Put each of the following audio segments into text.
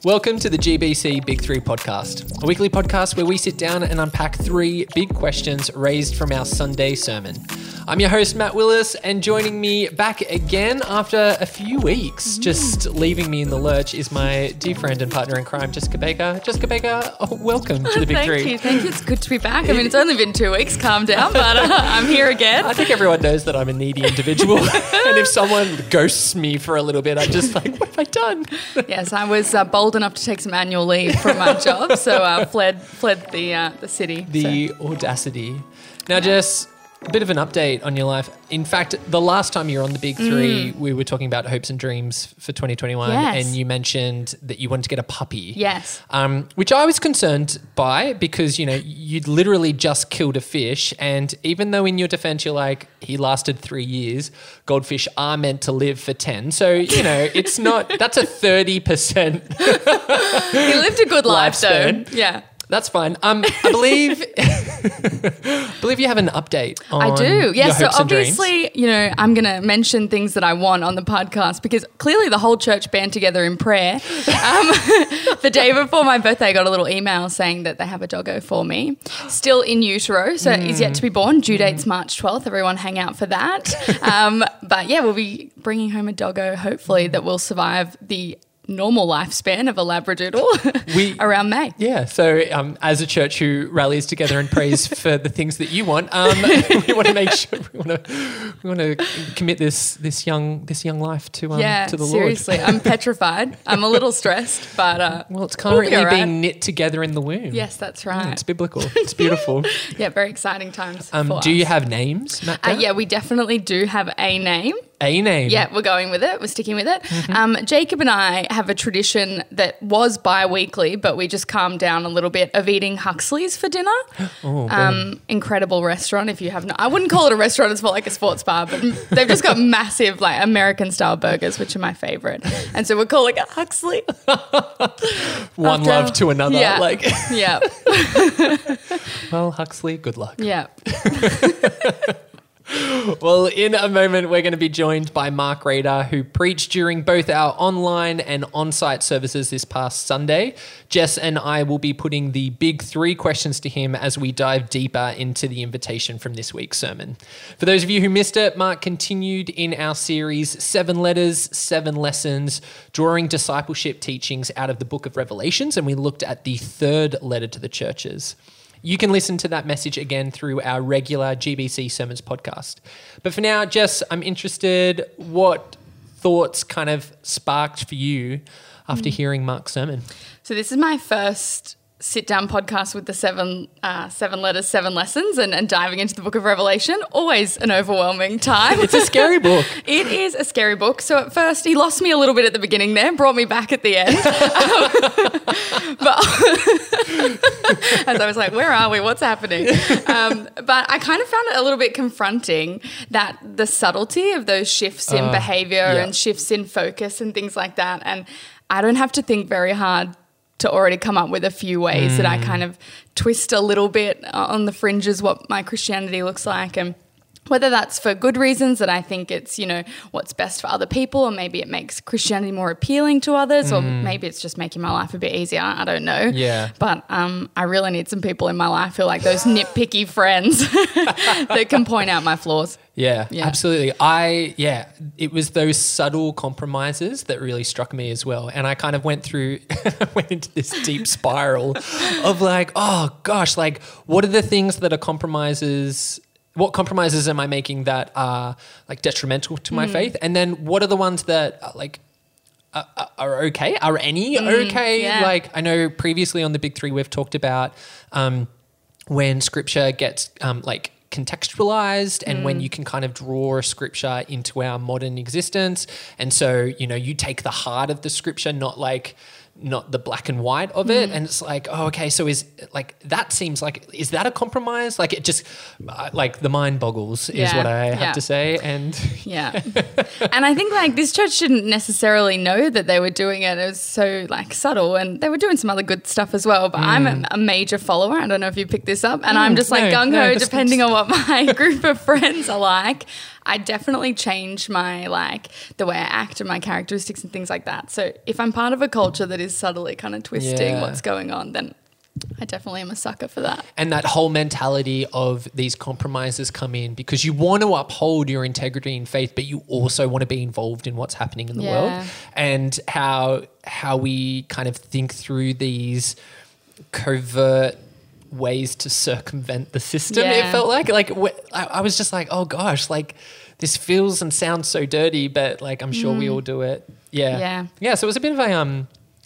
Welcome to the GBC Big Three podcast, a weekly podcast where we sit down and unpack three big questions raised from our Sunday sermon. I'm your host, Matt Willis, and joining me back again after a few weeks, just leaving me in the lurch, is my dear friend and partner in crime, Jessica Baker. Jessica Baker, welcome to the Big Three. Thank you. It's good to be back. I mean, it's only been 2 weeks, calm down, but I'm here again. I think everyone knows that I'm a needy individual, and if someone ghosts me for a little bit, I'm just like, what have I done? Yes, I was bold enough to take some annual leave from my job, so fled the city. The audacity. Now, Jess, a bit of an update on your life. In fact, the last time you were on the Big Three, we were talking about hopes and dreams for 2021, Yes. and you mentioned that you wanted to get a puppy. Yes. Which I was concerned by because, you know, you'd literally just killed a fish, and even though in your defense you're like, he lasted 3 years, goldfish are meant to live for 10. So, you know, it's not, that's a 30%. He lived a good life, Lifespan. though. Yeah. That's fine. I believe you have an update on I do. your Yes. So hopes and dreams. obviously, you know, I'm going to mention things that I want on the podcast because clearly the whole church band together in prayer. The day before my birthday, I got a little email saying that they have a doggo for me, still in utero. So he's yet to be born. Due date's March 12th. Everyone hang out for that. But yeah, we'll be bringing home a doggo, hopefully, that will survive the normal lifespan of a Labradoodle around May. Yeah, so as a church who rallies together and prays for the things that you want, we want to make sure we want to commit this young life to the Lord. Seriously, I'm petrified. I'm a little stressed, but well, it's currently we'll be all right. being knit together in the womb. Yes, that's right. It's biblical. It's beautiful. Yeah, very exciting times. For Do you us. have names, Matt? Yeah, we definitely do have a name. A name. Yeah, we're going with it. We're sticking with it. Jacob and I have a tradition that was bi-weekly, but we just calmed down a little bit, of eating Huxley's for dinner. Incredible restaurant. If you have I wouldn't call it a restaurant, it's more like a sports bar, but they've just got massive like American style burgers, which are my favorite. And so we're calling it Huxley. One love to another. Yeah. Yeah. Well, Huxley, good luck. Yeah. Well, in a moment, we're going to be joined by Mark Rader, who preached during both our online and on-site services this past Sunday. Jess and I will be putting the big three questions to him as we dive deeper into the invitation from this week's sermon. For those of you who missed it, Mark continued in our series 7 Letters, 7 Lessons, drawing discipleship teachings out of the book of Revelations, and we looked at the 3rd letter to the churches. You can listen to that message again through our regular GBC Sermons podcast. But for now, Jess, I'm interested what thoughts kind of sparked for you after hearing Mark's sermon. So this is my first sit-down podcast with the 7 letters, 7 lessons and diving into the book of Revelation. Always an overwhelming time. It's a scary book. It is a scary book. So at first he lost me a little bit at the beginning there, brought me back at the end. But as I was like, where are we? What's happening? But I kind of found it a little bit confronting that the subtlety of those shifts in behavior and shifts in focus and things like that. And I don't have to think very hard to already come up with a few ways that I kind of twist a little bit on the fringes what my Christianity looks like, and whether that's for good reasons that I think it's, you know, what's best for other people, or maybe it makes Christianity more appealing to others, or maybe it's just making my life a bit easier. I don't know. Yeah. But I really need some people in my life who are like those nitpicky friends that can point out my flaws. Yeah, absolutely. It was those subtle compromises that really struck me as well. And I kind of went into this deep spiral of like, oh gosh, like what are the things that are compromises? What compromises am I making that are like detrimental to my faith? And then what are the ones that are like are okay? Are any okay? Yeah. Like I know previously on the Big Three we've talked about when scripture gets like contextualized and when you can kind of draw scripture into our modern existence. And so, you know, you take the heart of the scripture, not the black and white of it. And it's like, oh, okay, so is that a compromise? Like it just, like the mind boggles is what I have to say. And and I think like this church didn't necessarily know that they were doing it. It was so like subtle, and they were doing some other good stuff as well. But I'm a major follower. I don't know if you picked this up. And I'm just like gung-ho, depending on what my group of friends are like. I definitely change my, like, the way I act and my characteristics and things like that. So if I'm part of a culture that is subtly kind of twisting what's going on, then I definitely am a sucker for that. And that whole mentality of these compromises come in because you want to uphold your integrity and faith, but you also want to be involved in what's happening in the world, and how we kind of think through these covert ways to circumvent the system. It felt like I was just like, oh gosh, like this feels and sounds so dirty, but like I'm sure we all do it. Yeah. So it was a bit of a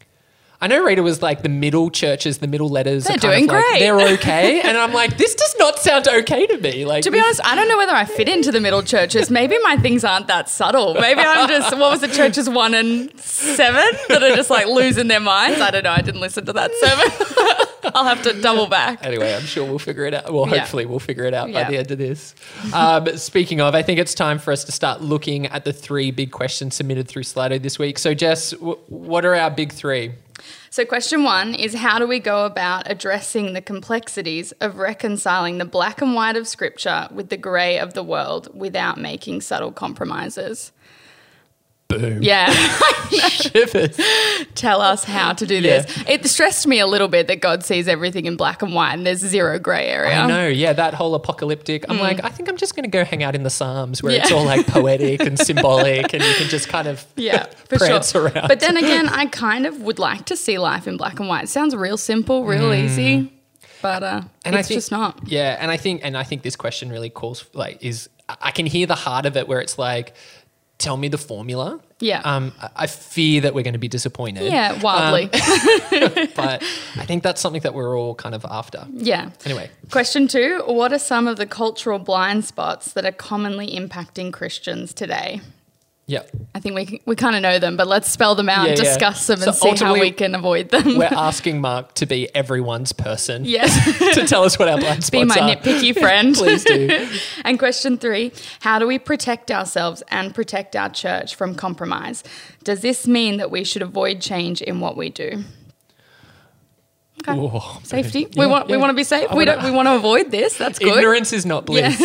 I know Rita was like the middle churches, the middle letters they're are kind doing of like, great. They're okay. And I'm like, this does not sound okay to me. Like, to be honest, I don't know whether I fit into the middle churches. Maybe my things aren't that subtle. Maybe I'm just, what was the churches 1 and 7 that are just like losing their minds? I don't know. I didn't listen to that sermon. I'll have to double back. Anyway, I'm sure we'll figure it out. Well, hopefully we'll figure it out by the end of this. Speaking of, I think it's time for us to start looking at the 3 big questions submitted through Slido this week. So Jess, what are our big 3? So question 1 is, how do we go about addressing the complexities of reconciling the black and white of Scripture with the grey of the world without making subtle compromises? Boom. Yeah. Shivers. Tell us how to do this. It stressed me a little bit that God sees everything in black and white and there's 0 grey area. I know, that whole apocalyptic. I'm like, I think I'm just going to go hang out in the Psalms where it's all like poetic and symbolic and you can just kind of for prance around. But then again, I kind of would like to see life in black and white. It sounds real simple, real easy, but it's just not. Yeah, and I think this question really calls I can hear the heart of it where it's like, tell me the formula. Yeah. I fear that we're going to be disappointed. Yeah, wildly. But I think that's something that we're all kind of after. Yeah. Anyway. Question 2, what are some of the cultural blind spots that are commonly impacting Christians today? Yeah. I think we kind of know them, but let's spell them out and discuss them and see how we can avoid them. We're asking Mark to be everyone's person. Yes. To tell us what our blind spots be my are. nitpicky friend. Please do. And question 3, how do we protect ourselves and protect our church from compromise? Does this mean that we should avoid change in what we do? Okay. Ooh, safety. We want to be safe. We want to avoid this. That's good. Ignorance is not bliss.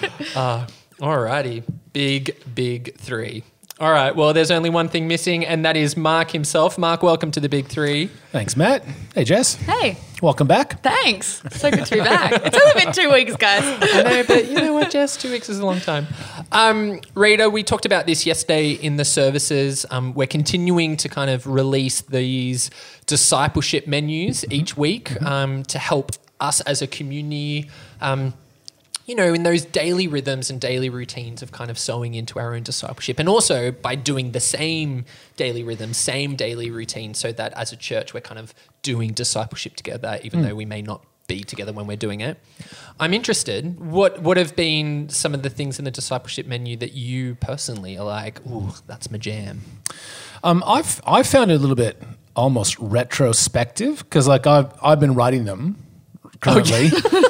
Alrighty. Big 3. All right, well, there's only one thing missing, and that is Mark himself. Mark, welcome to the Big 3. Thanks, Matt. Hey, Jess. Hey. Welcome back. Thanks. So good to be back. It's only been 2 weeks, guys. I know, but you know what, Jess? 2 weeks is a long time. Rita, we talked about this yesterday in the services. We're continuing to kind of release these discipleship menus each week to help us as a community in those daily rhythms and daily routines of kind of sowing into our own discipleship, and also by doing the same daily rhythm, same daily routine, so that as a church we're kind of doing discipleship together, even though we may not be together when we're doing it. I'm interested, what have been some of the things in the discipleship menu that you personally are like, ooh, that's my jam? I've found it a little bit almost retrospective because I've been writing them currently.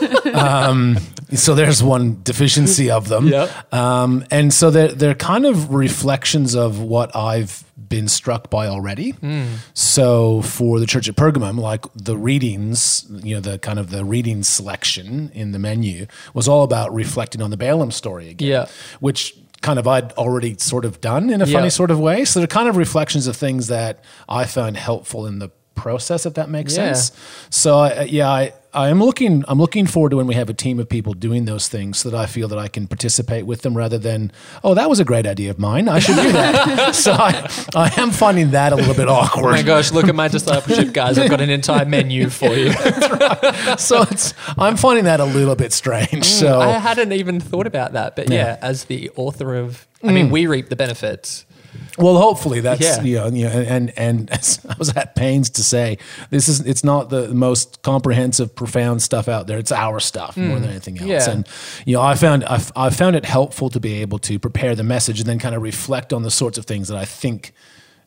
So there's one deficiency of them. And so they're kind of reflections of what I've been struck by already. So for the church at Pergamum, like the readings, the kind of the reading selection in the menu was all about reflecting on the Balaam story again, which kind of I'd already sort of done in a funny sort of way. So they're kind of reflections of things that I found helpful in the process, if that makes sense. So I'm looking forward to when we have a team of people doing those things so that I feel that I can participate with them rather than, oh, that was a great idea of mine, I should do that. So I am finding that a little bit awkward. Oh my gosh, look at my discipleship, guys. I've got an entire menu for you. Right. So I'm finding that a little bit strange. So I hadn't even thought about that, but as the author of, we reap the benefits. Well, hopefully that's and as I was at pains to say, it's not the most comprehensive, profound stuff out there. It's our stuff more than anything else. And I found it helpful to be able to prepare the message and then kind of reflect on the sorts of things that I think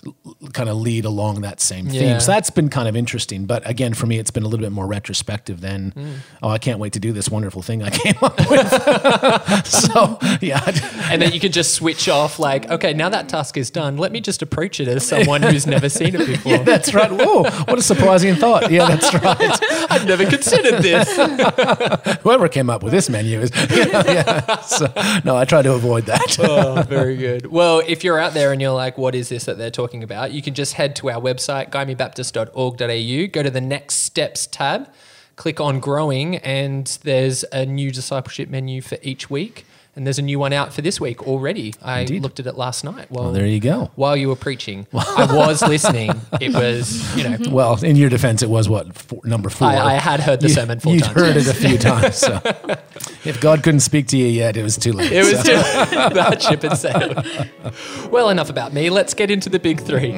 kind of lead along that same theme. Yeah. So that's been kind of interesting. But again, for me, it's been a little bit more retrospective than, I can't wait to do this wonderful thing I came up with. So, yeah. And then you can just switch off like, okay, now that task is done, let me just approach it as someone who's never seen it before. Yeah, that's right. Whoa, what a surprising thought. Yeah, that's right. I've never considered this. Whoever came up with this menu is, So, no, I try to avoid that. Oh, very good. Well, if you're out there and you're like, what is this that they're talking about? You can just head to our website, guymebaptist.org.au, go to the Next Steps tab, click on Growing, and there's a new discipleship menu for each week. And there's a new one out for this week already. I looked at it last night. Well, there you go. While you were preaching. I was listening. It was, Well, in your defense, it was number 4. I had heard the sermon 4 times. You'd heard it a few times. So if God couldn't speak to you yet, it was too late. It was too late. That ship had sailed. Well, enough about me. Let's get into the big 3.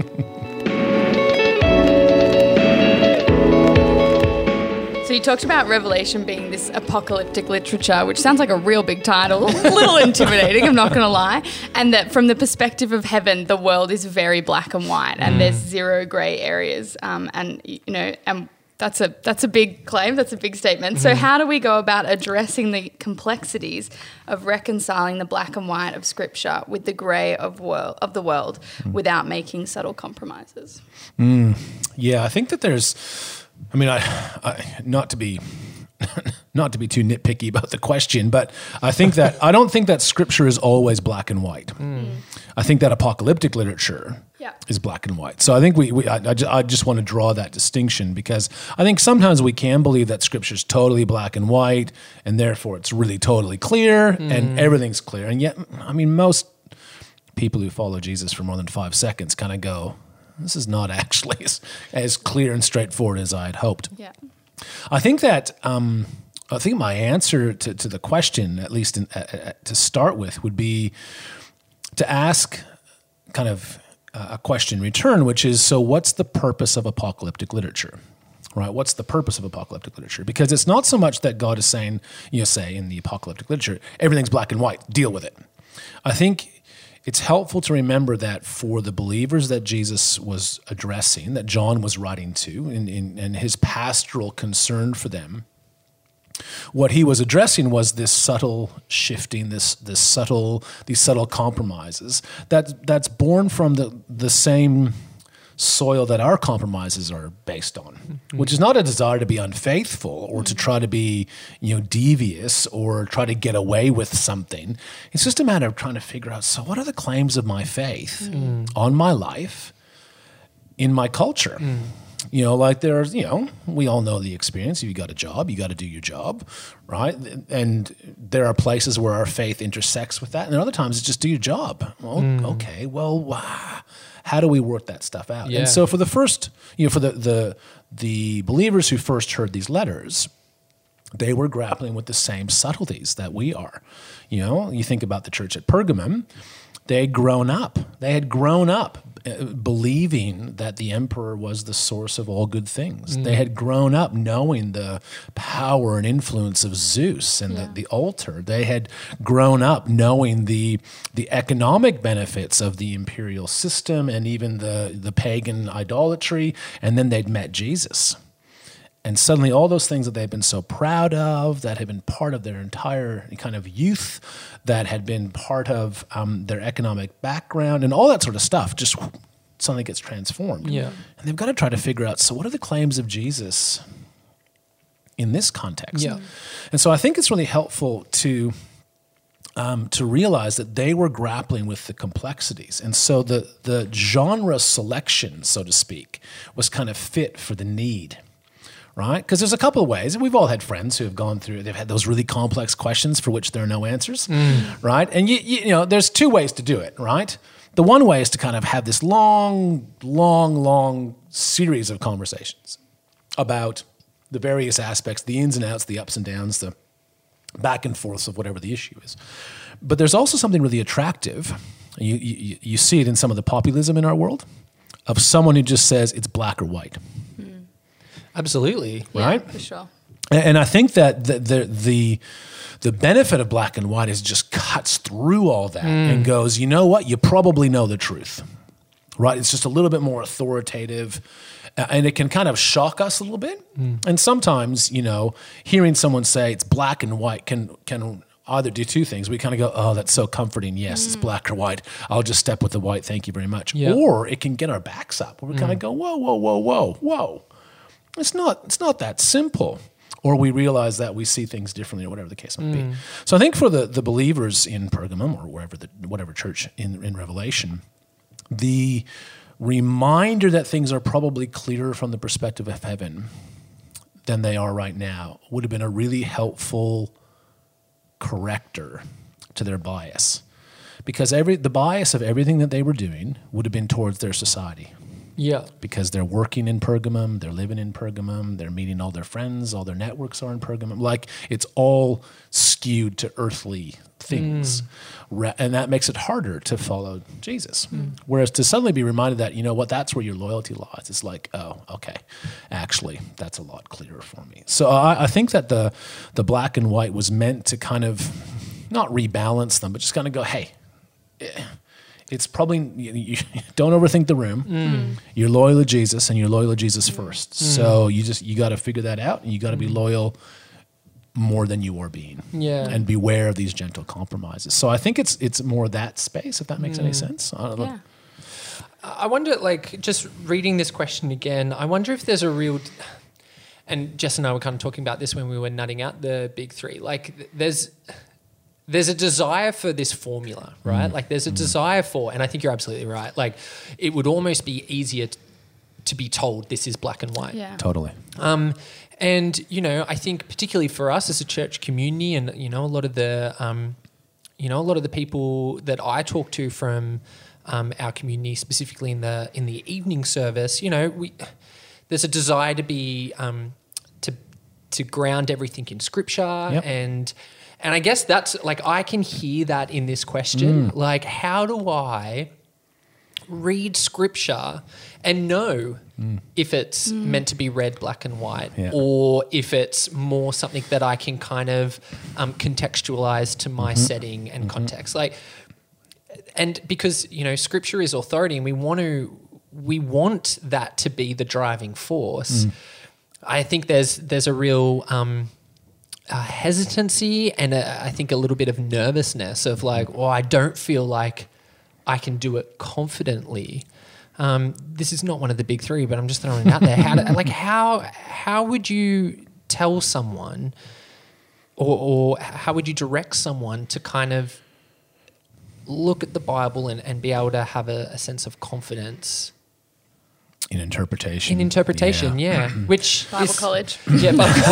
So you talked about Revelation being this apocalyptic literature, which sounds like a real big title, a little intimidating, I'm not going to lie. And that from the perspective of heaven, the world is very black and white and there's 0 grey areas. And that's a big claim, that's a big statement. So how do we go about addressing the complexities of reconciling the black and white of Scripture with the grey of the world without making subtle compromises? Yeah, I think that there's... I not to be too nitpicky about the question, but I don't think that Scripture is always black and white. I think that apocalyptic literature is black and white. So I think I just want to draw that distinction, because I think sometimes we can believe that Scripture is totally black and white, and therefore it's really totally clear and everything's clear. And yet, most people who follow Jesus for more than 5 seconds kind of go, this is not actually as clear and straightforward as I had hoped. Yeah. I think that my answer to the question, at least to start with, would be to ask kind of a question in return, which is, so what's the purpose of apocalyptic literature? Right? What's the purpose of apocalyptic literature? Because it's not so much that God is saying, say in the apocalyptic literature, everything's black and white, deal with it. I think it's helpful to remember that for the believers that Jesus was addressing, that John was writing to, in his pastoral concern for them, what he was addressing was this subtle shifting, these subtle compromises that's born from the same soil that our compromises are based on, which is not a desire to be unfaithful or to try to be, devious or try to get away with something. It's just a matter of trying to figure out, so what are the claims of my faith on my life, in my culture? There's, we all know the experience. If you got a job, you got to do your job, right? And there are places where our faith intersects with that. And there are other times it's just do your job. Well, okay, well, how do we work that stuff out? Yeah. And so for the first, for the believers who first heard these letters, they were grappling with the same subtleties that we are. You think about the church at Pergamum, they had grown up believing that the emperor was the source of all good things. They had grown up knowing the power and influence of Zeus and the altar. They had grown up knowing the economic benefits of the imperial system and even the pagan idolatry. And then they'd met Jesus. And suddenly all those things that they've been so proud of, that had been part of their entire kind of youth, that had been part of their economic background and all that sort of stuff, just suddenly gets transformed. Yeah. And they've got to try to figure out, so what are the claims of Jesus in this context? Yeah. And so I think it's really helpful to realize that they were grappling with the complexities. And so the genre selection, so to speak, was kind of fit for the need. Right? Because there's a couple of ways, and we've all had friends who have gone through, they've had those really complex questions for which there are no answers, right? And there's 2 ways to do it, right? The one way is to kind of have this long series of conversations about the various aspects, the ins and outs, the ups and downs, the back and forths of whatever the issue is. But there's also something really attractive. You see it in some of the populism in our world, of someone who just says it's black or white. Absolutely. Right? Yeah, for sure. And I think that the benefit of black and white is just cuts through all that and goes, you know what? You probably know the truth. right? It's just a little bit more authoritative, and it can kind of shock us a little bit. And sometimes, hearing someone say it's black and white can either do two things. We kind of go, oh, that's so comforting. Yes, it's black or white. I'll just step with the white. Thank you very much. Yeah. Or it can get our backs up. Where we kind of go, whoa, whoa, whoa, whoa, whoa. It's not that simple. Or we realize that we see things differently, or whatever the case might be. So I think for the believers in Pergamum, or whatever church in Revelation, the reminder that things are probably clearer from the perspective of heaven than they are right now would have been a really helpful corrector to their bias. Because the bias of everything that they were doing would have been towards their society. Yeah. Because they're working in Pergamum, they're living in Pergamum, they're meeting all their friends, all their networks are in Pergamum. Like, it's all skewed to earthly things. And that makes it harder to follow Jesus. Whereas to suddenly be reminded that, that's where your loyalty lies. It's like, oh, okay, actually, that's a lot clearer for me. So I think that the black and white was meant to kind of not rebalance them, but just kind of go, hey, it's probably, you don't overthink the room. You're loyal to Jesus, and you're loyal to Jesus first. So you got to figure that out, and you got to be loyal more than you are being. Yeah. And beware of these gentle compromises. So I think it's more that space, if that makes any sense. I don't know. Yeah. I wonder, just reading this question again, I wonder if there's a real, and Jess and I were kind of talking about this when we were nutting out the big three. There's a desire for this formula, right? There's a desire for, and I think you're absolutely right. It would almost be easier to be told this is black and white. Yeah. Totally. And, I think particularly for us as a church community, and, a lot of the people that I talk to from our community, specifically in the evening service, there's a desire to be, to ground everything in Scripture. Yep. And I guess that's, I can hear that in this question. How do I read Scripture and know if it's meant to be read black and white, or if it's more something that I can kind of contextualize to my setting and context? And because, Scripture is authority, and we want that to be the driving force. I think there's a real hesitancy, and I think a little bit of nervousness of I don't feel like I can do it confidently. This is not one of the big three, but I'm just throwing it out there. How would you tell someone, or how would you direct someone to kind of look at the Bible and be able to have a sense of confidence In interpretation. Yeah. Which Bible is, college. Yeah,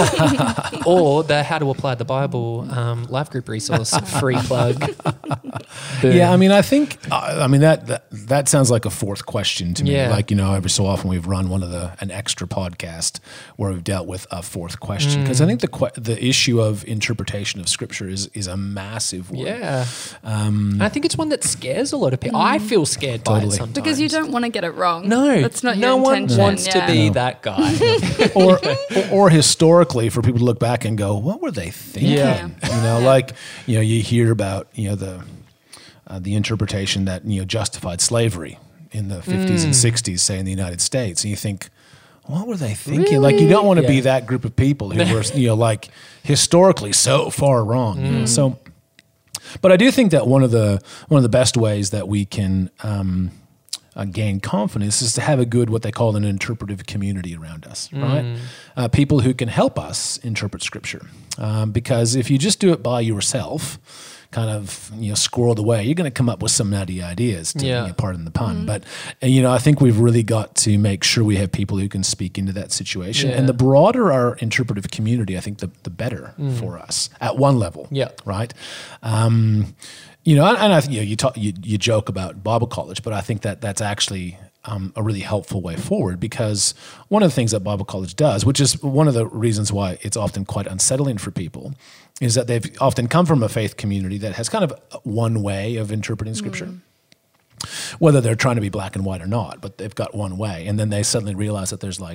or the How to Apply the Bible life group resource, free plug. Yeah, I think that sounds like a fourth question to me. Yeah. Every so often we've run an extra podcast where we've dealt with a fourth question, because I think the issue of interpretation of Scripture is a massive one. Yeah. And I think it's one that scares a lot of people. I feel scared by it Totally. sometimes. Because you don't want to get it wrong. No, that's not no your one intention. wants to be that guy. or historically, for people to look back and go, what were they thinking? Yeah. You hear about the interpretation that justified slavery in the 50s and 60s, say in the United States, and you think, what were they thinking? Really? You don't want to be that group of people who were historically so far wrong. So, but I do think that one of the best ways that we can gain confidence is to have what they call an interpretive community around us, right? People who can help us interpret Scripture. Because if you just do it by yourself, kind of squirreled away, you're going to come up with some nutty ideas, pardon the pun. But I think we've really got to make sure we have people who can speak into that situation. Yeah. And the broader our interpretive community, I think the better for us at one level. Yeah. Right. And I think you joke about Bible college, but I think that's actually a really helpful way forward, because one of the things that Bible college does, which is one of the reasons why it's often quite unsettling for people, is that they've often come from a faith community that has kind of one way of interpreting Scripture, whether they're trying to be black and white or not, but they've got one way, and then they suddenly realize that there's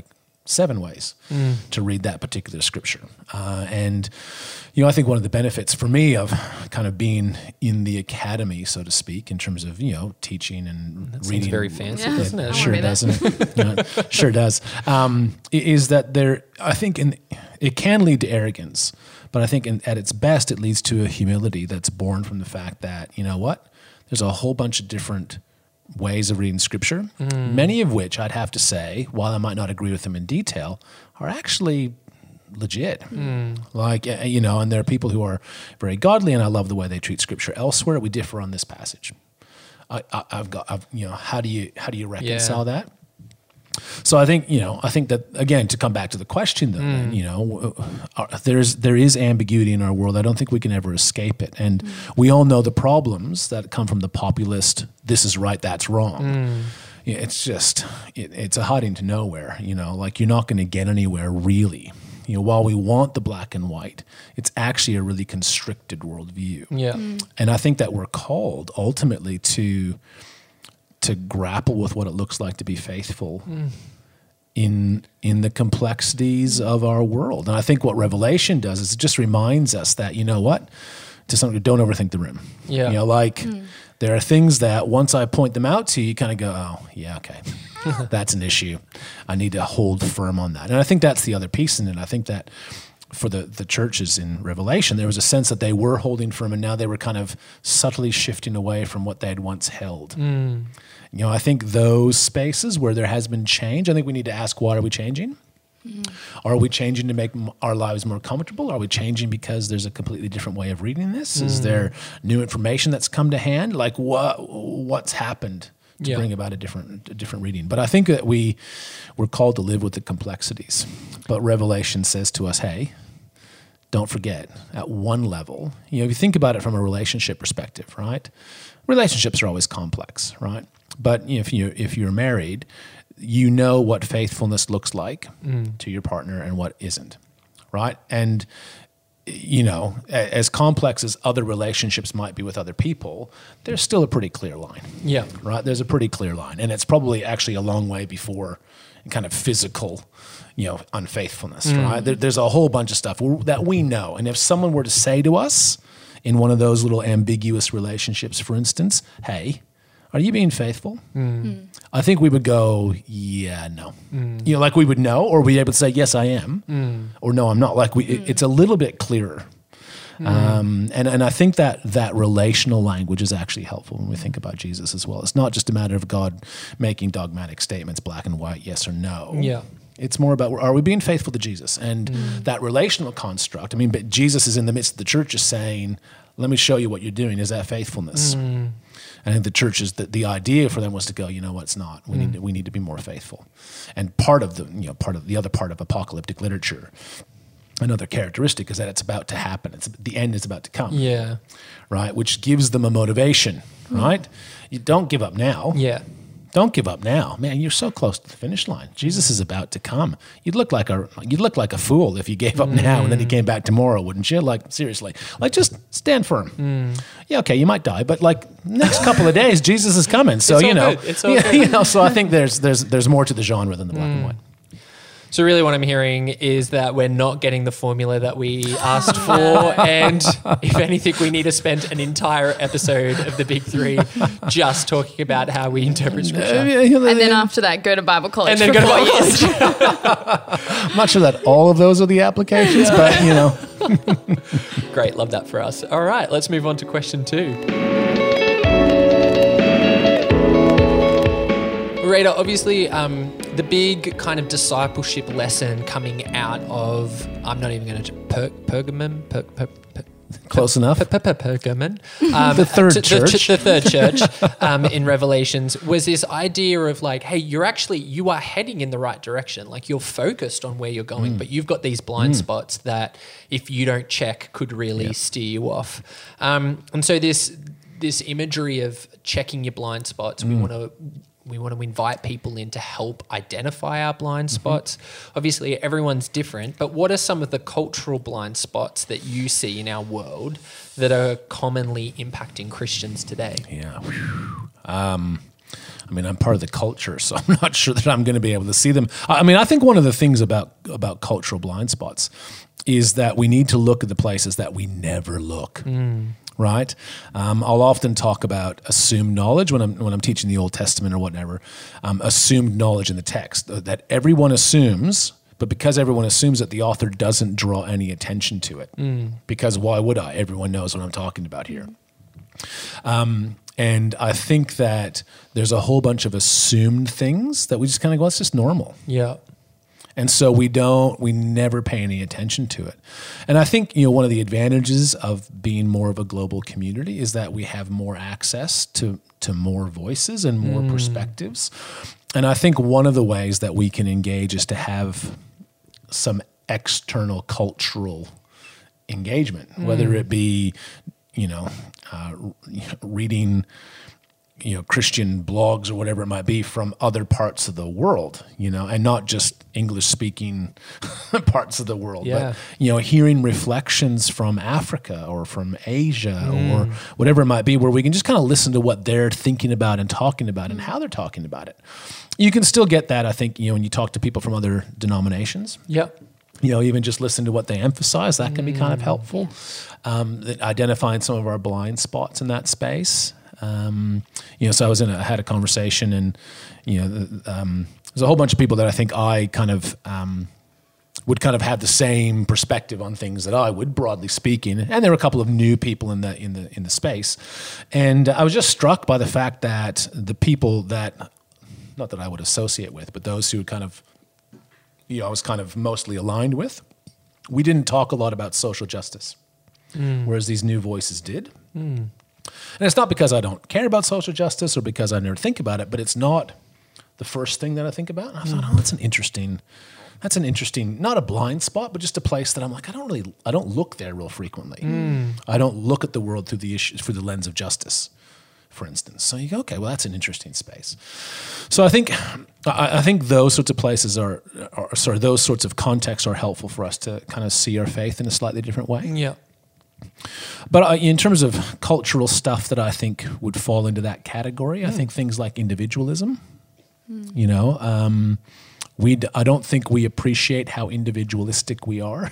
7 ways to read that particular scripture. And, I think one of the benefits for me of kind of being in the academy, so to speak, in terms of, teaching and That reading. sounds very fancy, doesn't it? Sure does, doesn't it? Sure does. Is that I think it can lead to arrogance, but I think at its best, it leads to a humility that's born from the fact that, there's a whole bunch of different ways of reading scripture, many of which I'd have to say, while I might not agree with them in detail, are actually legit. And there are people who are very godly, and I love the way they treat scripture elsewhere. We differ on this passage. How do you reconcile that? So I think that, again, to come back to the question though, there is ambiguity in our world. I don't think we can ever escape it. And we all know the problems that come from the populist, this is right, that's wrong. It's just, it's a hiding to nowhere, like you're not going to get anywhere really. While we want the black and white, it's actually a really constricted worldview. Yeah. And I think that we're called ultimately to grapple with what it looks like to be faithful in the complexities of our world. And I think what Revelation does is it just reminds us that, to some degree, don't overthink the room. Yeah. There are things that once I point them out to you, you kind of go, oh, yeah, okay. That's an issue. I need to hold firm on that. And I think that's the other piece in it. I think that for the churches in Revelation, there was a sense that they were holding firm, and now they were kind of subtly shifting away from what they had once held. I think those spaces where there has been change, I think we need to ask, why are we changing? Are we changing to make our lives more comfortable? Are we changing because there's a completely different way of reading this? Is there new information that's come to hand? Like what's happened to bring about a different reading? But I think that we're called to live with the complexities. But Revelation says to us, hey, don't forget, at one level, if you think about it from a relationship perspective, right? Relationships are always complex, right? But if you're married, you know what faithfulness looks like to your partner and what isn't, right? And as complex as other relationships might be with other people, there's still a pretty clear line. Yeah. Right? There's a pretty clear line. And it's probably actually a long way before kind of physical, unfaithfulness, right? There's a whole bunch of stuff that we know. And if someone were to say to us in one of those little ambiguous relationships, for instance, hey, are you being faithful? I think we would go, yeah, no. Like we would know, or we'd be able to say, yes, I am, or no, I'm not. Like it's a little bit clearer. And I think that relational language is actually helpful when we think about Jesus as well. It's not just a matter of God making dogmatic statements, black and white, yes or no. Yeah. It's more about, are we being faithful to Jesus? And that relational construct, but Jesus is in the midst of the church just saying, let me show you what you're doing. Is that faithfulness? I think the church is the idea for them was to go, it's not. We need to be more faithful. And part of the other part of apocalyptic literature, another characteristic is that it's about to happen. The end is about to come. Yeah. Right? Which gives them a motivation, right? You don't give up now. Yeah. Don't give up now. Man, you're so close to the finish line. Jesus is about to come. You'd look like a fool if you gave up now and then he came back tomorrow, wouldn't you? Like, seriously. Like, just stand firm. Yeah, okay, you might die, but like next couple of days, Jesus is coming. So, It's all good. So I think there's more to the genre than the black and white. So really what I'm hearing is that we're not getting the formula that we asked for. And if anything, we need to spend an entire episode of the Big Three just talking about how we interpret Scripture. And then after that, go to Bible college And then for go to 4 Bible years. I'm not sure that all of those are the applications, but Great, love that for us. All right, let's move on to question 2. Rita, obviously, the big kind of discipleship lesson coming out of, I'm not even going to, Pergamum? close enough. Pergamum. The third church. The third church in Revelations was this idea of like, hey, you are heading in the right direction. Like you're focused on where you're going, but you've got these blind spots that if you don't check could really steer you off. And so this imagery of checking your blind spots, we want to invite people in to help identify our blind spots. Obviously, everyone's different, but what are some of the cultural blind spots that you see in our world that are commonly impacting Christians today? Yeah. I mean, I'm part of the culture, so I'm not sure that I'm going to be able to see them. I mean, I think one of the things about cultural blind spots is that we need to look at the places that we never look. Right? I'll often talk about assumed knowledge when I'm teaching the Old Testament or whatever. Assumed knowledge in the text that everyone assumes, but because everyone assumes it, the author doesn't draw any attention to it. Because why would I? Everyone knows what I'm talking about here. And I think that there's a whole bunch of assumed things that we just kind of go, it's just normal. Yeah. And so we never pay any attention to it. And I think, one of the advantages of being more of a global community is that we have more access to more voices and more perspectives. And I think one of the ways that we can engage is to have some external cultural engagement, whether it be, reading, Christian blogs or whatever it might be from other parts of the world, and not just English-speaking parts of the world, but, hearing reflections from Africa or from Asia or whatever it might be, where we can just kind of listen to what they're thinking about and talking about and how they're talking about it. You can still get that, I think, when you talk to people from other denominations. Yep. Even just listen to what they emphasize, that can be kind of helpful. Identifying some of our blind spots in that space. So I had a conversation, and there's a whole bunch of people that I think I kind of would kind of have the same perspective on things that I would, broadly speaking. And there were a couple of new people in the space, and I was just struck by the fact that the people that, not that I would associate with, but those who kind of, I was kind of mostly aligned with, we didn't talk a lot about social justice, whereas these new voices did. And it's not because I don't care about social justice or because I never think about it, but it's not the first thing that I think about. And I thought, that's an interesting, not a blind spot, but just a place that I'm like, I don't look there real frequently. I don't look at the world through the lens of justice, for instance. So you go, okay, well, that's an interesting space. So I think those sorts of places those sorts of contexts are helpful for us to kind of see our faith in a slightly different way. Yeah. But in terms of cultural stuff that I think would fall into that category, I think things like individualism, I don't think we appreciate how individualistic we are.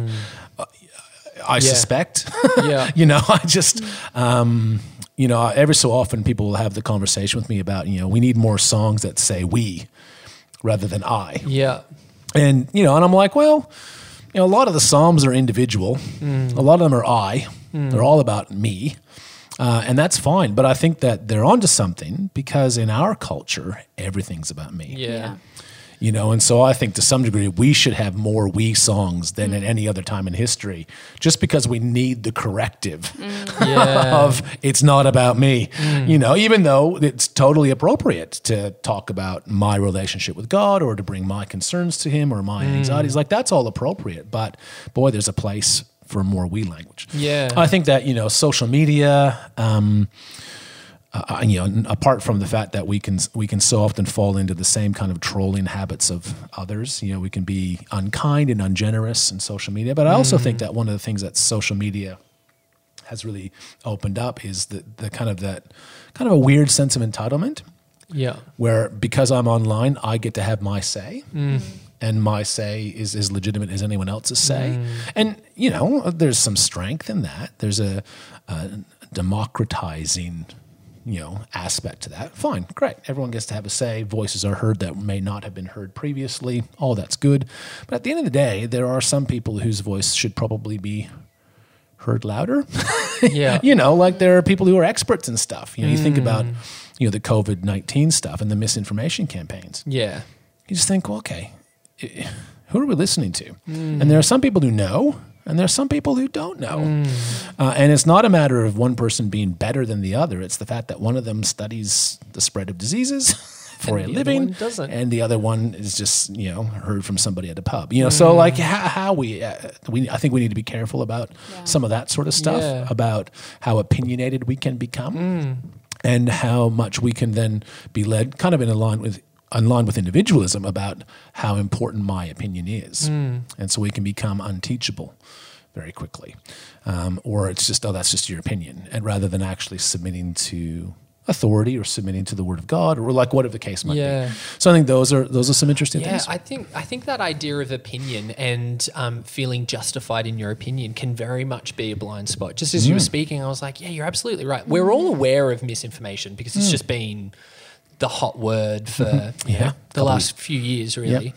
I suspect. Yeah. I just, every so often people will have the conversation with me about, we need more songs that say we rather than I. Yeah. And, and I'm like, well, a lot of the Psalms are individual. A lot of them are I. They're all about me. And that's fine. But I think that they're onto something because in our culture, everything's about me. Yeah. And so I think to some degree we should have more we songs than at any other time in history, just because we need the corrective of it's not about me, even though it's totally appropriate to talk about my relationship with God or to bring my concerns to him or my anxieties, like that's all appropriate. But boy, there's a place for more we language. Yeah. I think that, social media, apart from the fact that we can so often fall into the same kind of trolling habits of others, we can be unkind and ungenerous in social media. But I also think that one of the things that social media has really opened up is the kind of a weird sense of entitlement. Yeah. Where because I'm online, I get to have my say. And my say is as legitimate as anyone else's say. And, there's some strength in that. There's a democratizing aspect to that. Fine, great. Everyone gets to have a say. Voices are heard that may not have been heard previously. All that's good. But at the end of the day, there are some people whose voice should probably be heard louder. Yeah. Like there are people who are experts in stuff. You think about, the COVID-19 stuff and the misinformation campaigns. Yeah. You just think, well, okay, who are we listening to? And there are some people who know, and there are some people who don't know. And it's not a matter of one person being better than the other. It's the fact that one of them studies the spread of diseases for a living, and the other one is just, heard from somebody at a pub. So like how I think we need to be careful about some of that sort of stuff, about how opinionated we can become and how much we can then be led kind of in line with individualism about how important my opinion is. And so we can become unteachable very quickly. Or it's just, that's just your opinion. And rather than actually submitting to authority or submitting to the word of God or like whatever the case might Yeah. be. So I think those are some interesting Yeah, things. I think that idea of opinion and feeling justified in your opinion can very much be a blind spot. Just as you were speaking, I was like, yeah, you're absolutely right. We're all aware of misinformation because it's just been the hot word for the last few years, really.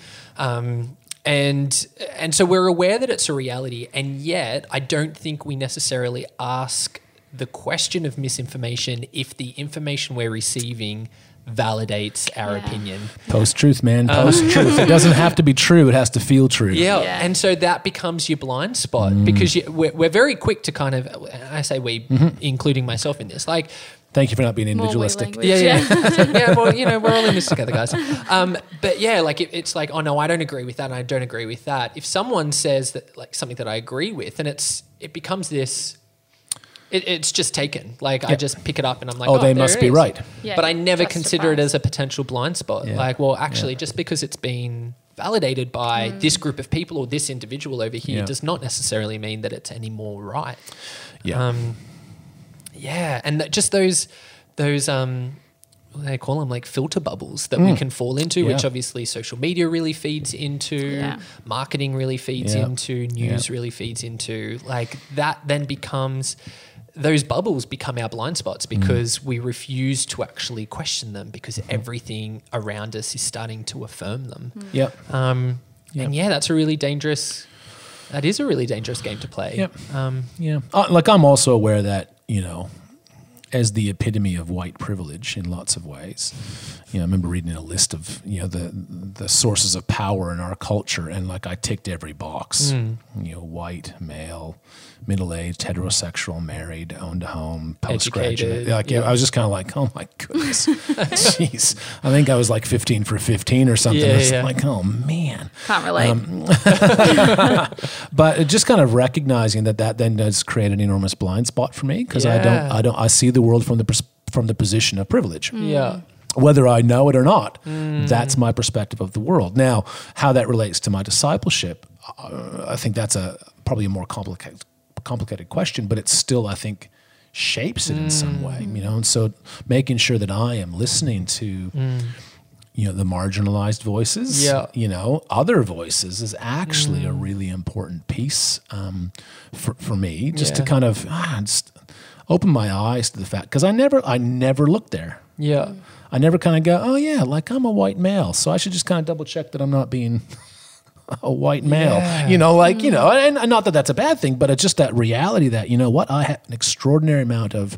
And so we're aware that it's a reality, and yet I don't think we necessarily ask the question of misinformation if the information we're receiving validates our opinion. Post-truth, man. Post-truth. It doesn't have to be true. It has to feel true. Yeah. And so that becomes your blind spot because we're very quick to kind of, I say we, including myself in this, like, Thank you for not being individualistic. Yeah. Well, we're all in this together, guys. But yeah, like it's like, oh no, I don't agree with that, and I don't agree with that. If someone says that, like something that I agree with, then it becomes this. It's just taken. Like I just pick it up and I'm like, oh, they there must it be is. right. Yeah, But I never justified. consider it as a potential blind spot. Yeah. Like, well, actually, just because it's been validated by this group of people or this individual over here does not necessarily mean that it's any more right. Yeah. And just those what do they call them, like filter bubbles that we can fall into, which obviously social media really feeds into, marketing really feeds into, news really feeds into. Like that then becomes, those bubbles become our blind spots because we refuse to actually question them because everything around us is starting to affirm them. Yep. And that's a really dangerous game to play. Yep. Like I'm also aware that, as the epitome of white privilege in lots of ways. I remember reading a list of, the sources of power in our culture, and like I ticked every box. White, male, middle-aged, heterosexual, married, owned a home, postgraduate. Educated, I was just kind of like, oh my goodness. Jeez. I think I was like 15 for 15 or something. It's like, oh man. Can't relate. But just kind of recognizing that then does create an enormous blind spot for me because I see the world from the position of privilege. Yeah. Whether I know it or not, that's my perspective of the world. Now, how that relates to my discipleship, I think that's probably a more complicated question, but it still, I think, shapes it in some way. And so making sure that I am listening to the marginalized voices, other voices is actually a really important piece for me, just to kind of just open my eyes to the fact, because I never looked there. Yeah. I never kind of go, oh yeah, like I'm a white male, so I should just kind of double check that I'm not being a white male, and not that that's a bad thing, but it's just that reality that, I have an extraordinary amount of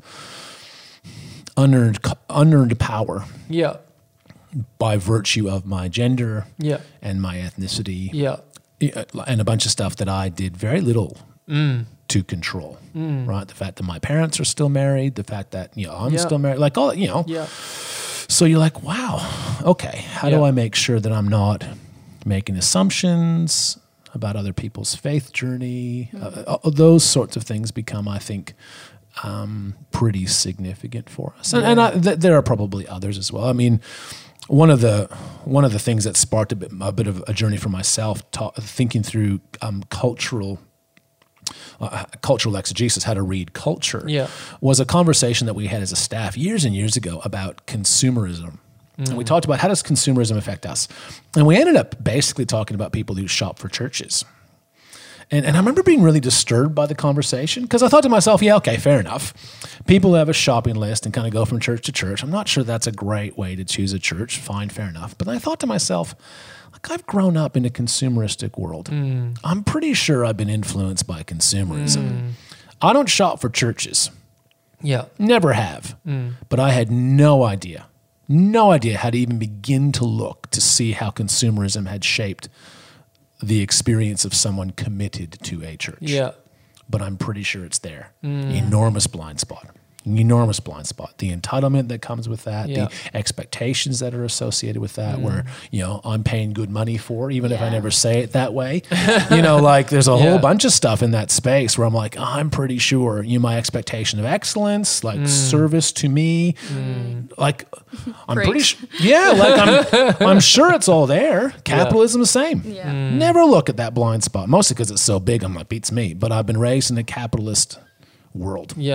unearned power. Yeah. By virtue of my gender and my ethnicity and a bunch of stuff that I did very little to control, right? The fact that my parents are still married, the fact that, I'm still married, like all, So you're like, wow, okay, how do I make sure that I'm not making assumptions about other people's faith journey? Those sorts of things become, I think, pretty significant for us. And there are probably others as well. I mean, one of the things that sparked a bit of a journey for myself, thinking through cultural exegesis, how to read culture, was a conversation that we had as a staff years and years ago about consumerism. And we talked about how does consumerism affect us? And we ended up basically talking about people who shop for churches. And I remember being really disturbed by the conversation because I thought to myself, yeah, okay, fair enough. People have a shopping list and kind of go from church to church. I'm not sure that's a great way to choose a church. Fine, fair enough. But I thought to myself, like, I've grown up in a consumeristic world. I'm pretty sure I've been influenced by consumerism. I don't shop for churches. Yeah. Never have. But I had no idea how to even begin to look to see how consumerism had shaped the experience of someone committed to a church. Yeah. But I'm pretty sure it's there. Enormous blind spot. Enormous blind spot. The entitlement that comes with that, the expectations that are associated with that, where, I'm paying good money for, even if I never say it that way. Like there's a whole bunch of stuff in that space where I'm like, I'm pretty sure my expectation of excellence, like service to me, like I'm pretty sure. Yeah, like I'm sure it's all there. Capitalism the same. Yeah. Never look at that blind spot, mostly because it's so big. I'm like, beats me. But I've been raised in a capitalist world. Yeah.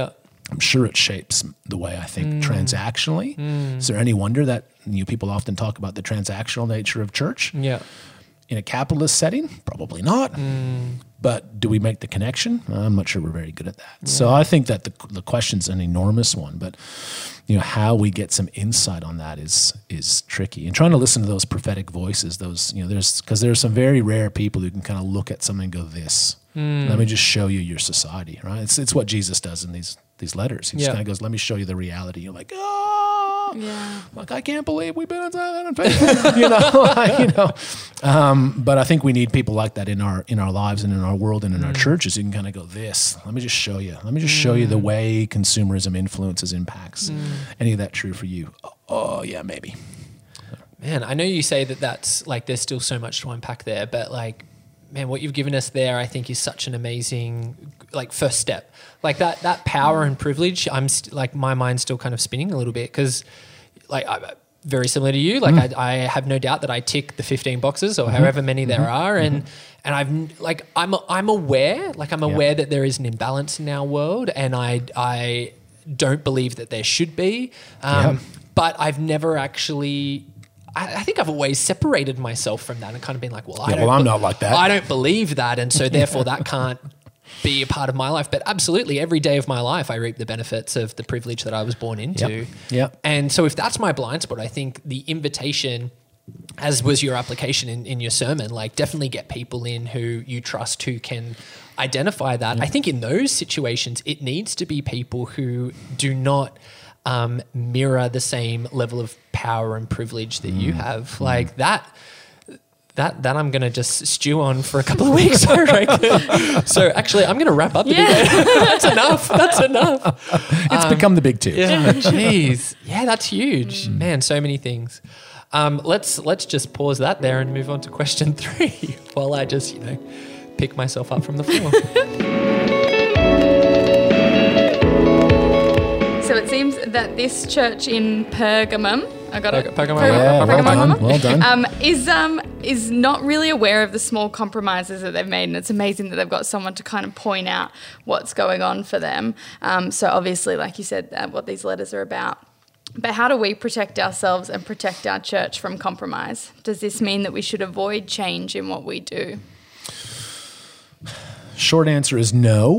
I'm sure it shapes the way I think transactionally. Is there any wonder that people often talk about the transactional nature of church? Yeah. In a capitalist setting? Probably not. But do we make the connection? I'm not sure we're very good at that. Yeah. So I think that the question's an enormous one, but how we get some insight on that is tricky. And trying to listen to those prophetic voices, there's some very rare people who can kind of look at something and go, this. Let me just show you your society, right? It's what Jesus does in these letters. He just kind of goes, let me show you the reality. You're like, like, I can't believe we've been inside that. But I think we need people like that in our lives and in our world and in our churches. You can kind of go, this. Let me just show you. Let me just show you the way consumerism influences, impacts. Any of that true for you? Oh yeah, maybe. Man, I know you say that's like there's still so much to unpack there, but like, man, what you've given us there, I think, is such an amazing first step. Like that power and privilege. I'm my mind's still kind of spinning a little bit because, I'm very similar to you. I have no doubt that I tick the 15 boxes or however many there are, and I'm aware. I'm aware that there is an imbalance in our world, and I don't believe that there should be. But I've never actually. I think I've always separated myself from that and kind of been like, I'm not like that. I don't believe that, and so therefore that can't be a part of my life. But absolutely, every day of my life, I reap the benefits of the privilege that I was born into. Yep. And so if that's my blind spot, I think the invitation, as was your application in your sermon, definitely get people in who you trust, who can identify that. I think in those situations, it needs to be people who do not mirror the same level of power and privilege that you have. That I'm going to just stew on for a couple of weeks. So actually, I'm going to wrap up the debate. That's enough. It's become the big two. Yeah, jeez. Yeah, that's huge. Man, so many things. Let's just pause that there and move on to question 3 while I just, pick myself up from the floor. So it seems that this church in Pergamum, I got it. Pergamum. Well done. Is not really aware of the small compromises that they've made, and it's amazing that they've got someone to kind of point out what's going on for them. So obviously, like you said, what these letters are about. But how do we protect ourselves and protect our church from compromise? Does this mean that we should avoid change in what we do? Short answer is no.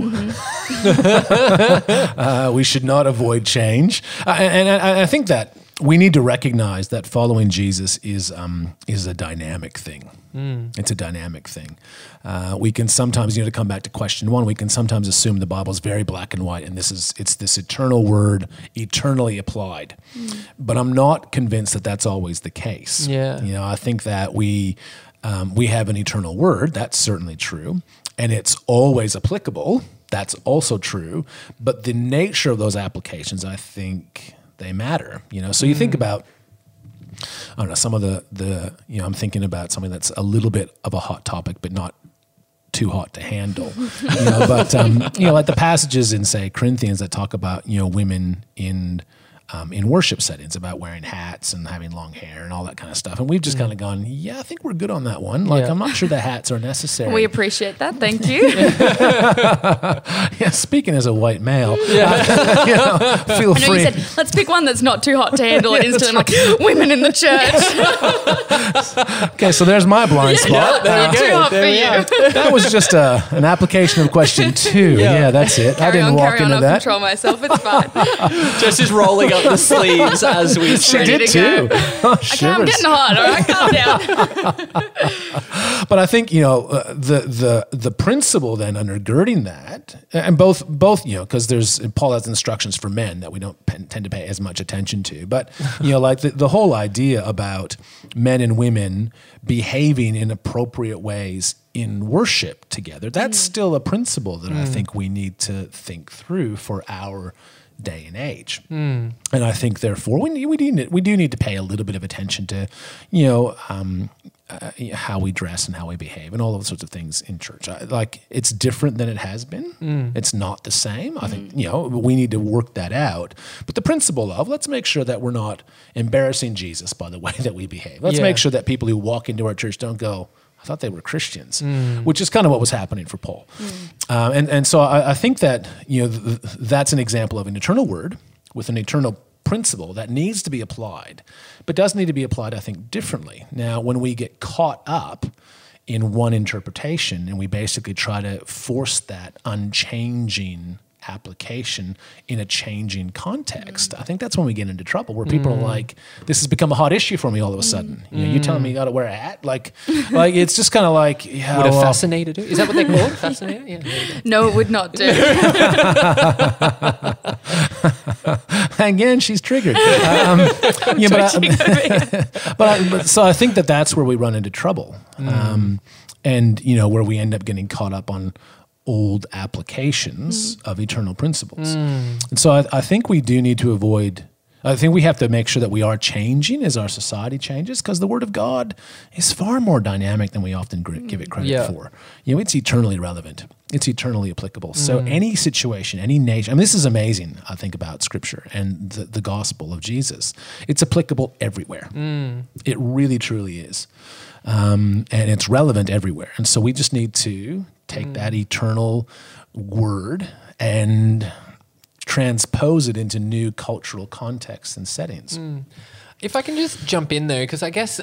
We should not avoid change. And I think that we need to recognize that following Jesus is a dynamic thing. It's a dynamic thing. We can sometimes, to come back to question 1, we can sometimes assume the Bible is very black and white, and it's this eternal word, eternally applied. But I'm not convinced that that's always the case. Yeah. I think that we have an eternal word. That's certainly true. And it's always applicable. That's also true. But the nature of those applications, I think they matter. So you think about, I don't know, some of the I'm thinking about something that's a little bit of a hot topic, but not too hot to handle. But like the passages in, say, Corinthians that talk about, women in worship settings, about wearing hats and having long hair and all that kind of stuff. And we've just kind of gone, I think we're good on that one. I'm not sure the hats are necessary. We appreciate that. Thank you. Speaking as a white male, feel I know free. you said, let's pick one that's not too hot to handle and instantly women in the church. Okay, so there's my blind spot. Not too hot for you. That was just an application of question 2. Yeah, that's it. I didn't walk into I'll that. control myself. It's fine. Just is rolling up the sleeves as we She speak. did too. Okay, I'm getting hot. All right, calm down. But I think the principle then undergirding that, and both because Paul has instructions for men that we don't tend to pay as much attention to, but the whole idea about men and women behaving in appropriate ways in worship together, that's still a principle that I think we need to think through for our day and age. And I think therefore we do need to pay a little bit of attention to how we dress and how we behave and all those sorts of things in church. It's different than it has been. It's not the same. I think we need to work that out. But the principle of, let's make sure that we're not embarrassing Jesus by the way that we behave. Let's make sure that people who walk into our church don't go, I thought they were Christians, which is kind of what was happening for Paul. And so I think that, that's an example of an eternal word with an eternal principle that needs to be applied, but does need to be applied, I think, differently. Now, when we get caught up in one interpretation and we basically try to force that unchanging application in a changing context, I think that's when we get into trouble, where people are like, this has become a hot issue for me all of a sudden. You telling me you got to wear a hat? Like it's just kind of like, yeah, would a fascinator do? Is that what they call it? Fascinator? Yeah. No, it would not do. Again, she's triggered. But so I think that's where we run into trouble, and where we end up getting caught up on old applications of eternal principles. And so I think we do need to avoid. I think we have to make sure that we are changing as our society changes, because the Word of God is far more dynamic than we often give it credit for. It's eternally relevant. It's eternally applicable. So any situation, any nation, this is amazing, I think, about Scripture and the gospel of Jesus. It's applicable everywhere. It really, truly is. And it's relevant everywhere. And so we just need to take that eternal word and transpose it into new cultural contexts and settings. If I can just jump in there, because I guess,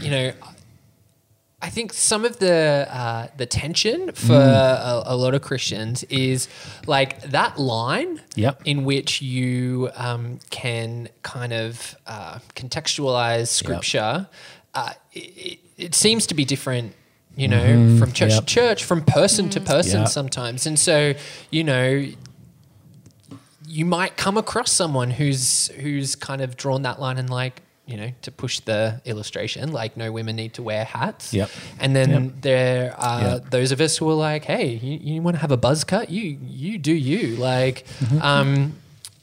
I think some of the tension for a lot of Christians is like that line in which you can kind of contextualize Scripture. It seems to be different, from church to church, from person to person sometimes. And so, you might come across someone who's kind of drawn that line and like, to push the illustration, like no women need to wear hats. And then there are those of us who are like, hey, you want to have a buzz cut? You do you. Like, and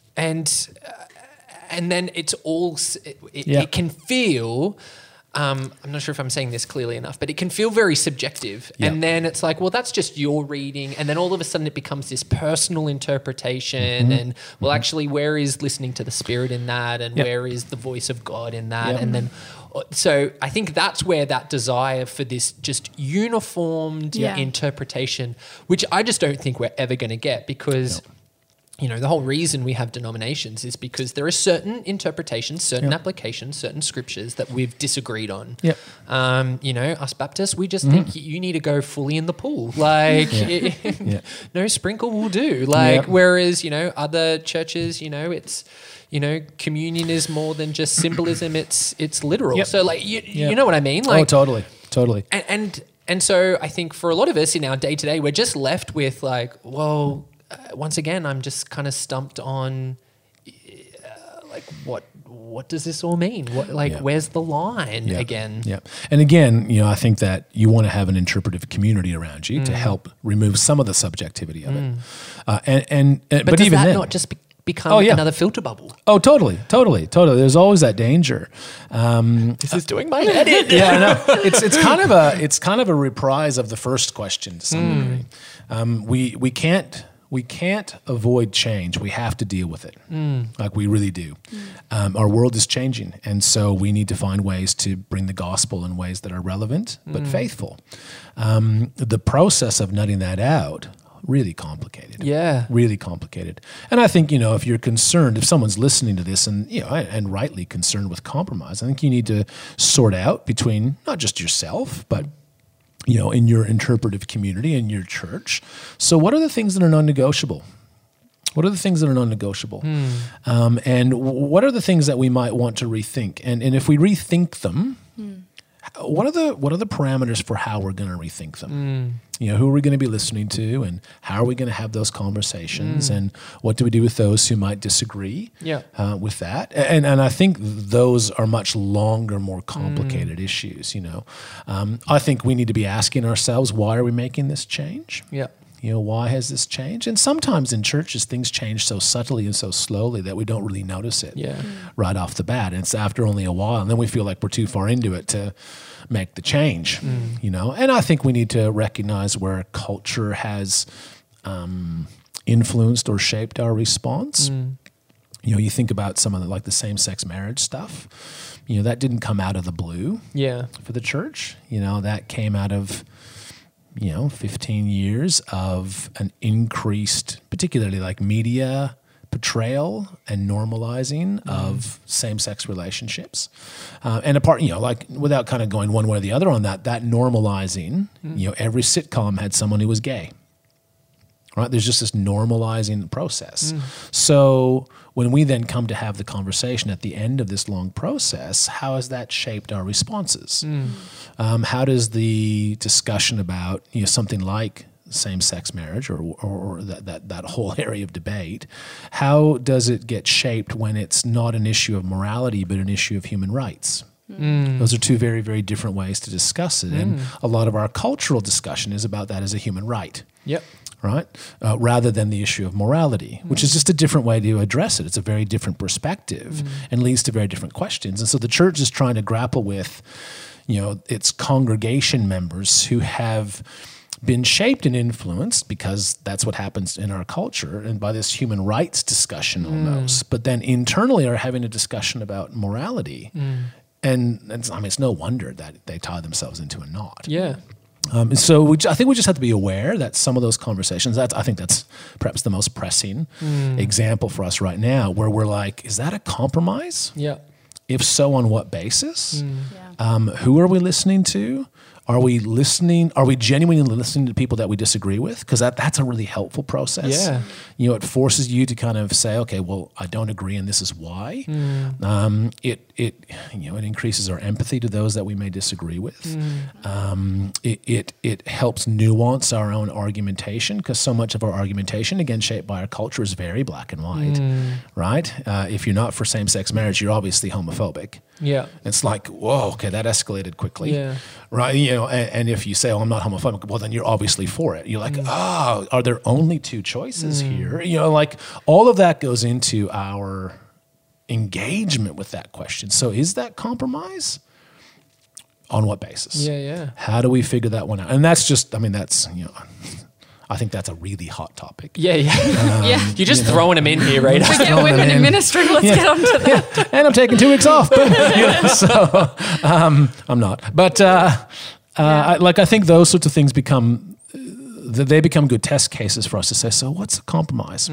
then it's all, it can feel... I'm not sure if I'm saying this clearly enough, but it can feel very subjective. And then it's like, well, that's just your reading. And then all of a sudden it becomes this personal interpretation. And, well, actually, where is listening to the Spirit in that? And where is the voice of God in that? And then, so I think that's where that desire for this just uniformed interpretation, which I just don't think we're ever going to get, because... the whole reason we have denominations is because there are certain interpretations, certain applications, certain scriptures that we've disagreed on. Us Baptists, we just think you need to go fully in the pool. Like, no sprinkle will do. Like, whereas, other churches, it's, communion is more than just symbolism. It's literal. So, like, you know what I mean? Like, totally. And so I think for a lot of us in our day to day, we're just left with like, well, once again, I'm just kind of stumped on, like, what does this all mean? Where's the line again? And again, I think that you want to have an interpretive community around you to help remove some of the subjectivity of it. But does even that then, not just become another filter bubble? Oh, totally. There's always that danger. This is doing my head in. No, it's kind of a reprise of the first question to some degree. We can't avoid change. We have to deal with it. Like we really do. Our world is changing, and so we need to find ways to bring the gospel in ways that are relevant but faithful. The process of nutting that out, really complicated. Really complicated. And I think, if you're concerned, if someone's listening to this and rightly concerned with compromise, I think you need to sort out between not just yourself, but in your interpretive community, in your church. So what are the things that are non-negotiable? And what are the things that we might want to rethink? And if we rethink them, what are the parameters for how we're going to rethink them? Who are we going to be listening to, and how are we going to have those conversations, and what do we do with those who might disagree with that? And I think those are much longer, more complicated issues. I think we need to be asking ourselves, why are we making this change? Why has this changed? And sometimes in churches, things change so subtly and so slowly that we don't really notice it right off the bat. And it's after only a while, and then we feel like we're too far into it to make the change, And I think we need to recognize where culture has influenced or shaped our response. you think about some of the same-sex marriage stuff. That didn't come out of the blue. Yeah. For the church, that came out of 15 years of an increased, particularly media portrayal and normalizing of same-sex relationships, and apart, without kind of going one way or the other on that normalizing, every sitcom had someone who was gay. Right? There's just this normalizing process. So when we then come to have the conversation at the end of this long process, how has that shaped our responses? How does the discussion about something like same-sex marriage or that whole area of debate, how does it get shaped when it's not an issue of morality but an issue of human rights? Those are two very, very different ways to discuss it. And a lot of our cultural discussion is about that as a human right. Yep. Right? Rather than the issue of morality, which is just a different way to address it. It's a very different perspective and leads to very different questions. And so the church is trying to grapple with, its congregation members who have been shaped and influenced, because that's what happens in our culture, and by this human rights discussion almost, but then internally are having a discussion about morality. And it's no wonder that they tie themselves into a knot. Yeah. So I think we just have to be aware that some of those conversations, I think that's perhaps the most pressing example for us right now, where we're like, is that a compromise? Yeah. If so, on what basis? Who are we listening to? Are we listening? Are we genuinely listening to people that we disagree with? Because that's a really helpful process. Yeah. It forces you to kind of say, okay, well, I don't agree, and this is why. It increases our empathy to those that we may disagree with. It helps nuance our own argumentation, because so much of our argumentation, again, shaped by our culture, is very black and white. Right? If you're not for same-sex marriage, you're obviously homophobic. Yeah. It's like, whoa, okay, that escalated quickly. Yeah. Right? And if you say, oh, I'm not homophobic, well, then you're obviously for it. You're like, oh, are there only two choices here? All of that goes into our engagement with that question. So is that compromise? On what basis? Yeah. How do we figure that one out? And that's just, I think that's a really hot topic. Yeah. You're just throwing them in here, right? Forget women in ministry. Let's get on to that. Yeah. And I'm taking 2 weeks off. But, I'm not. But I think those sorts of things become good test cases for us to say, so what's the compromise?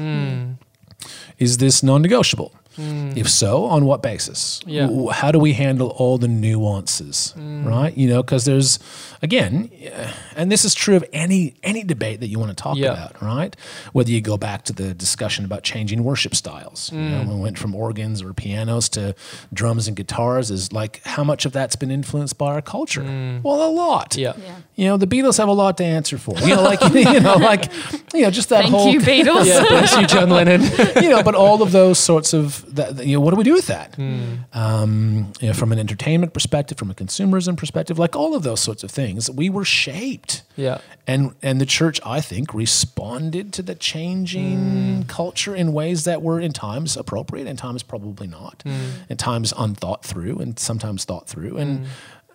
Is this non-negotiable? If so, on what basis? Yeah. How do we handle all the nuances, right? Because there's, again, and this is true of any debate that you want to talk about, right? Whether you go back to the discussion about changing worship styles, when we went from organs or pianos to drums and guitars, is like, how much of that's been influenced by our culture? Well, a lot. Yeah. The Beatles have a lot to answer for. Just that Thank whole. you, Beatles. Yeah, bless you, John Lennon. But all of those sorts of that. What do we do with that? From an entertainment perspective, from a consumerism perspective, like all of those sorts of things, we were shaped. Yeah. And the church, I think, responded to the changing culture in ways that were in times appropriate, and times probably not, and times unthought through, and sometimes thought through, and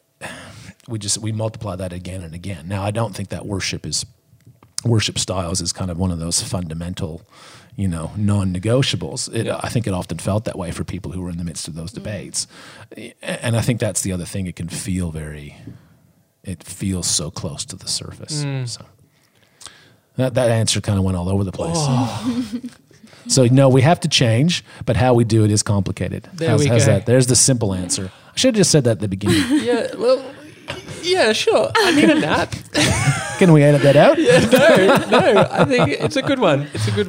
we multiply that again and again. Now, I don't think that worship styles is kind of one of those fundamental, non-negotiables. I think it often felt that way for people who were in the midst of those debates. And I think that's the other thing. It can feel it feels so close to the surface. So that answer kind of went all over the place. So no, we have to change, but how we do it is complicated. How's that? There's the simple answer. I should have just said that at the beginning. Yeah, well, yeah, sure. I need a nap. Can we edit that out? No, I think it's a good one.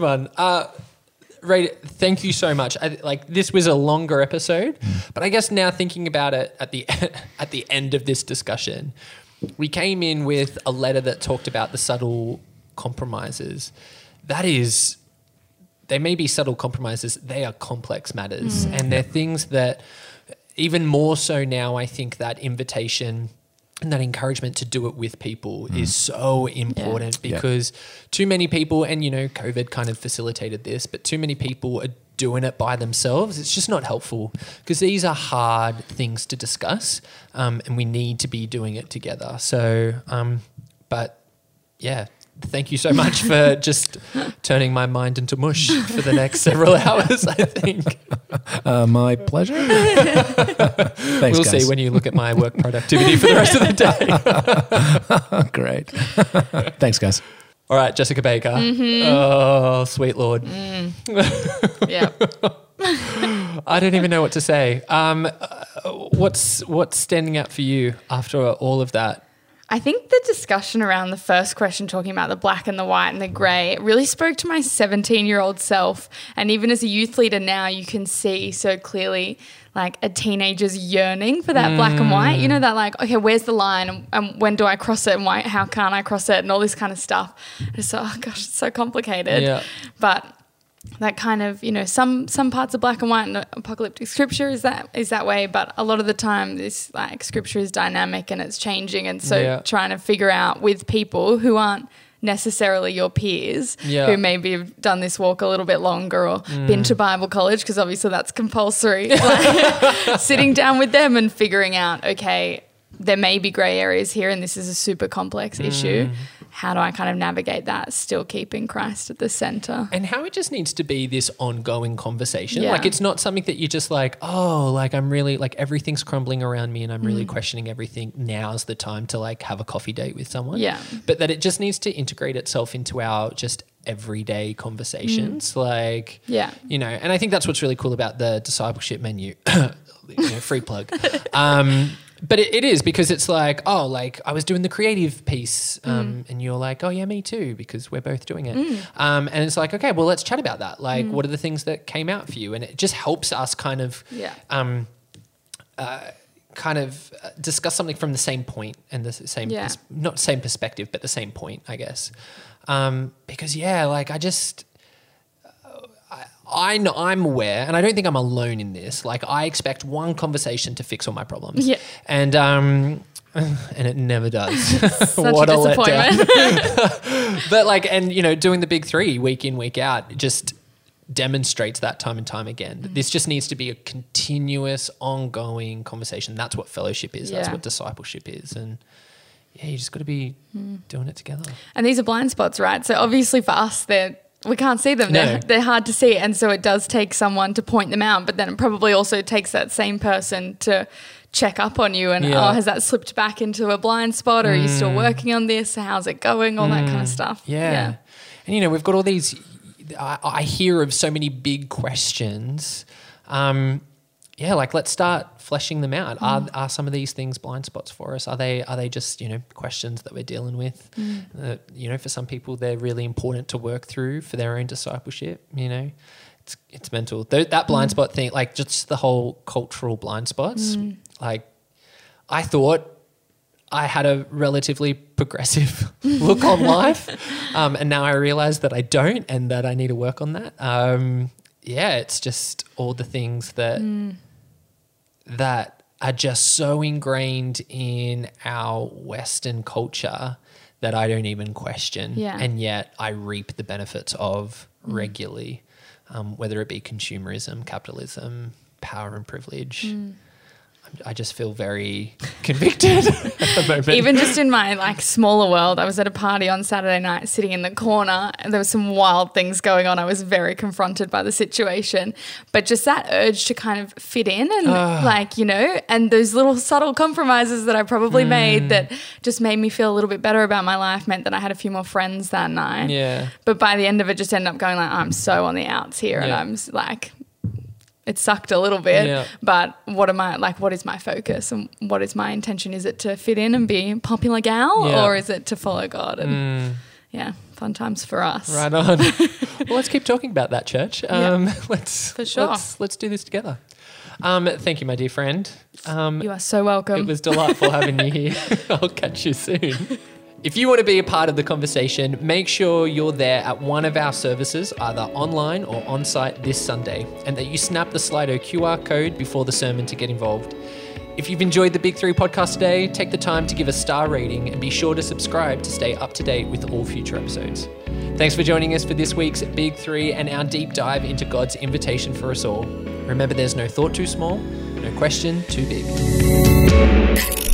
Ray, thank you so much. This was a longer episode, but I guess now thinking about it at the end of this discussion, we came in with a letter that talked about the subtle compromises. They may be subtle compromises. They are complex matters, and they're things that, even more so now, I think that invitation and that encouragement to do it with people is so important, because too many people, and COVID kind of facilitated this, but too many people are doing it by themselves. It's just not helpful, because these are hard things to discuss, and we need to be doing it together. So, but yeah, thank you so much for just turning my mind into mush for the next several hours, I think. My pleasure. Thanks, We'll guys. see when you look at my work productivity for the rest of the day. Great. Thanks, guys. All right, Jessica Baker. Oh, sweet Lord. Yeah. I don't even know what to say. What's standing out for you after all of that? I think the discussion around the first question, talking about the black and the white and the grey, it really spoke to my 17-year-old self. And even as a youth leader now, you can see so clearly like a teenager's yearning for that black and white. You know, that like, okay, where's the line and when do I cross it and why, how can't I cross it and all this kind of stuff. And so, oh gosh, it's so complicated. Yeah. But that kind of, you know, some parts of black and white and apocalyptic scripture is that way, but a lot of the time this like scripture is dynamic and it's changing, and so trying to figure out with people who aren't necessarily your peers, who maybe have done this walk a little bit longer or been to Bible college, because obviously that's compulsory, like, sitting down with them and figuring out, okay, there may be grey areas here and this is a super complex issue. How do I kind of navigate that, still keeping Christ at the center? And how it just needs to be this ongoing conversation. Yeah. Like, it's not something that you just like, oh, like I'm really, like everything's crumbling around me and I'm really questioning everything. Now's the time to like have a coffee date with someone. Yeah. But that it just needs to integrate itself into our just everyday conversations. Like, you know, and I think that's what's really cool about the discipleship menu. Free plug. But it is, because it's like, oh, like I was doing the creative piece and you're like, oh yeah, me too, because we're both doing it. And it's like, okay, well, let's chat about that. Like, what are the things that came out for you? And it just helps us kind of discuss something from the same point and the same, not same perspective, but the same point, I guess. Because like I know, I'm aware, and I don't think I'm alone in this. Like, I expect one conversation to fix all my problems, and it never does. Such What a a disappointment. letdown. But like, and you know, doing the big three week in, week out just demonstrates that time and time again. This just needs to be a continuous, ongoing conversation. That's what fellowship is. That's what discipleship is, and you just got to be doing it together. And these are blind spots, right? So obviously for us, we can't see them. No. They're hard to see. And so it does take someone to point them out, but then it probably also takes that same person to check up on you and, has that slipped back into a blind spot, or are you still working on this? How's it going? All that kind of stuff. Yeah. And, you know, we've got all these, I hear of so many big questions. Like, let's start fleshing them out. Are some of these things blind spots for us? Are they just, you know, questions that we're dealing with? You know, for some people, they're really important to work through for their own discipleship. You know, it's mental. That blind spot thing, like just the whole cultural blind spots. Like, I thought I had a relatively progressive look on life, and now I realize that I don't, and that I need to work on that. It's just all the things that are just so ingrained in our Western culture that I don't even question. And yet I reap the benefits of regularly, whether it be consumerism, capitalism, power and privilege. I just feel very convicted at the moment. Even just in my like smaller world, I was at a party on Saturday night sitting in the corner and there were some wild things going on. I was very confronted by the situation, but just that urge to kind of fit in and like, you know, and those little subtle compromises that I probably made that just made me feel a little bit better about my life meant that I had a few more friends that night. Yeah. But by the end of it, just ended up going like, I'm so on the outs here and I'm like, it sucked a little bit, but what is my focus and what is my intention? Is it to fit in and be a popular gal or is it to follow God? And fun times for us. Right on. Well, let's keep talking about that, church. For sure. Let's do this together. Thank you, my dear friend. You are so welcome. It was delightful having you here. I'll catch you soon. If you want to be a part of the conversation, make sure you're there at one of our services, either online or on-site this Sunday, and that you snap the Slido QR code before the sermon to get involved. If you've enjoyed the Big 3 podcast today, take the time to give a star rating and be sure to subscribe to stay up to date with all future episodes. Thanks for joining us for this week's Big 3 and our deep dive into God's invitation for us all. Remember, there's no thought too small, no question too big.